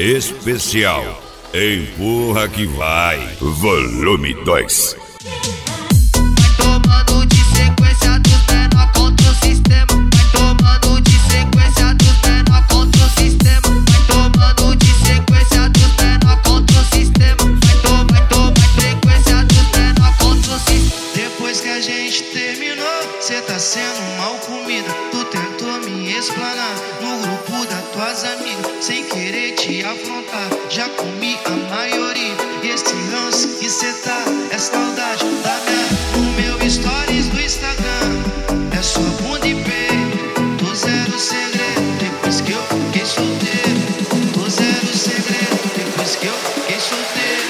especial. Empurra que vai. Volume 2. Tomando de sequência dos menor contra o sistema. Vai tomando de sequência dos menor contra o sistema. Vai tomando de sequência dos menor contra o sistema. Vai tomar sequência dos menor contra o sistema. Depois que a gente terminou, cê tá sendo mal comida. Tu tentou me explanar no grupo das tuas amigas, sem querer te afrontar. Já comi a maioria. E esse ranço que cê tá é saudade da minha. No meu stories do Instagram é só bunda e peito. Tô zero segredo depois que eu fiquei solteiro. Tô zero segredo depois que eu fiquei solteiro.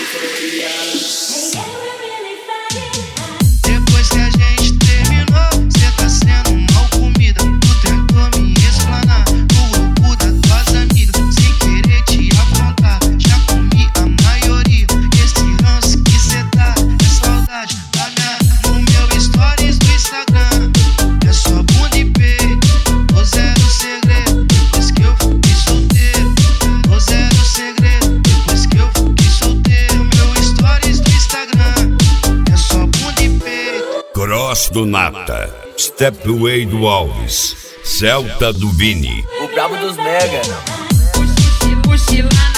Depois que a gente terminou, cê tá sendo mal comida. Tu tentou me explanar no grupo das tuas amigas, sem querer te afrontar. Já comi a maioria. Esse ranço que cê tá é saudade da minha. No meu stories do Instagram é só bunda e peito. Tô zero segredo depois que eu fiquei solteiro. Tô zero segredo depois que eu fiquei solteiro. Meu stories do Instagram é só bunda e peito. Cross do Nata, Stepway do Alves, Celta do Vini. O brabo dos Mega. Mochila